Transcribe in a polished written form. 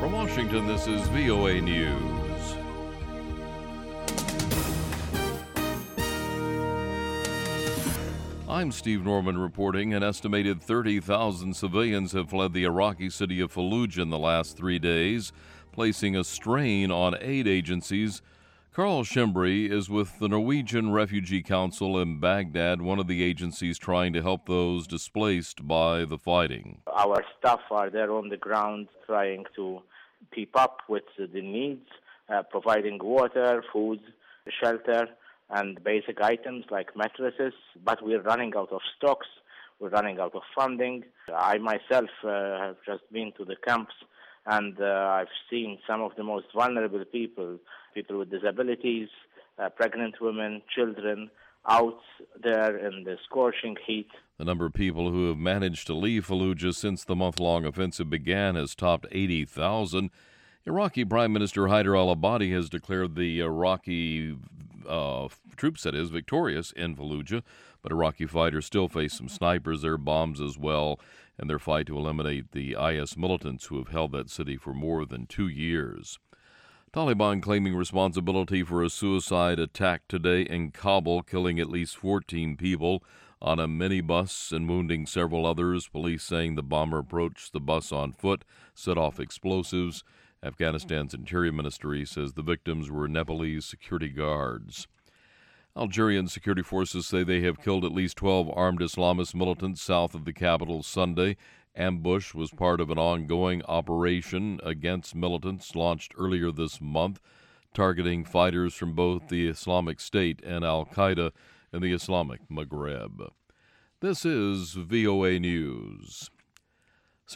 From Washington, this is VOA News. I'm Steve Norman reporting. An estimated 30,000 civilians have fled the Iraqi city of Fallujah in the last 3 days, placing a strain on aid agencies. Carl Schembri is with the Norwegian Refugee Council in Baghdad, one of the agencies trying to help those displaced by the fighting. Our staff are there on the ground trying to keep up with the needs, providing water, food, shelter, and basic items like mattresses. But we're running out of stocks, we're running out of funding. I myself have just been to the camps, and I've seen some of the most vulnerable people with disabilities, pregnant women, children, out there in the scorching heat. The number of people who have managed to leave Fallujah since the month-long offensive began has topped 80,000. Iraqi Prime Minister Haider al-Abadi has declared the Iraqi troops, that is, victorious in Fallujah, but Iraqi fighters still face some snipers there, bombs as well, in their fight to eliminate the IS militants who have held that city for more than 2 years. Taliban claiming responsibility for a suicide attack today in Kabul, killing at least 14 people on a minibus and wounding several others. Police saying the bomber approached the bus on foot, set off explosives. Afghanistan's Interior Ministry says the victims were Nepalese security guards. Algerian security forces say they have killed at least 12 armed Islamist militants south of the capital Sunday. Ambush was part of an ongoing operation against militants launched earlier this month, targeting fighters from both the Islamic State and Al-Qaeda in the Islamic Maghreb. This is VOA News.